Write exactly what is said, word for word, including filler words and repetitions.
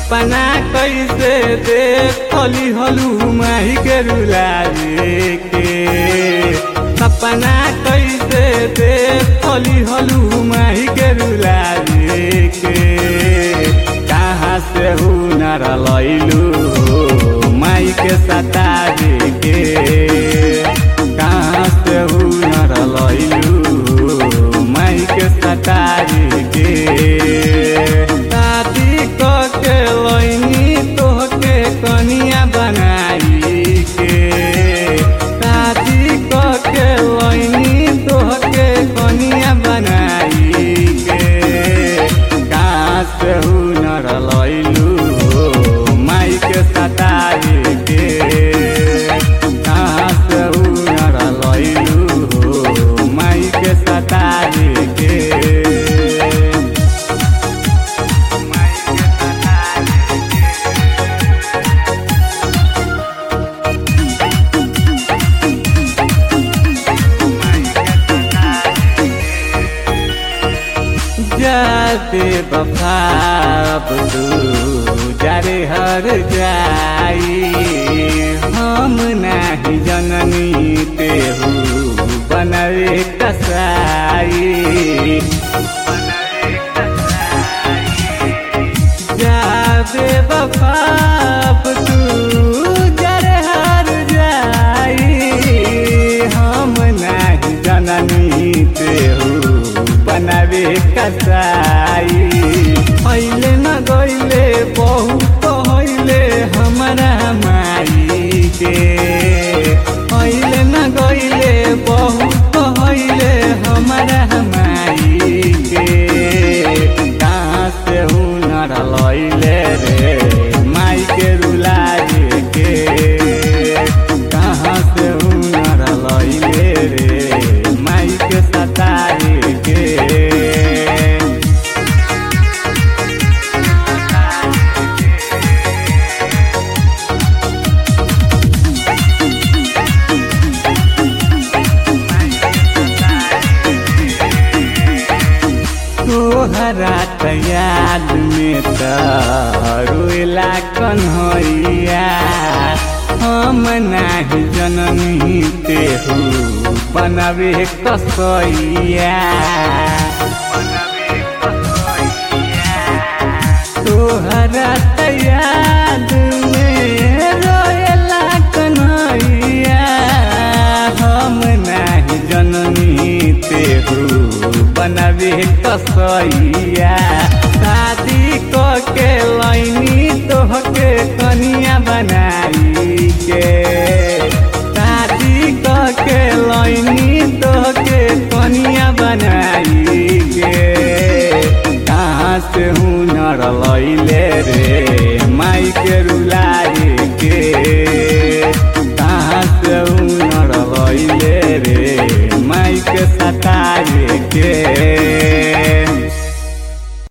सपना कैसे देखली हलू माही के रुलावे के सपना कैसे देखली हलू माही के रुलावे के कहाँ से हुनर लैलू माई के सतावे के कहाँ से हुनर लैलू माई के सतावे के शादी के लैनी तोहके कनिया बनाई के शादी के लैनी तोहके कनिया बनाई के कहाँ से हुनर लैलू माई के सतावे के कहाँ से हुनर लैलू माई के सतावे के जाते बफाब तू जारे हर जाई हम नाही जननी तेहू बनवे कसाई जाते बफाब तू जारे हर जाई हम नाही जननी तेहू बनावे कसाई पहले न गईले बहुत हईले हमारा माई के पहले न गईले बहुत हईले हमारा माई के कहाँ से हुनर लैले रे माई के रुलावे के कहाँ से हुनर लैले रे माई के सतावे के तोहरा त याद में त रोएला कन्हैया हम नाही जननी तेहू बनावे कसैया तोहरा त याद में रोएला कन्हैया हम नाही जननी तेहू बनावे कसैया शादी के लैनी तोहके कनिया बना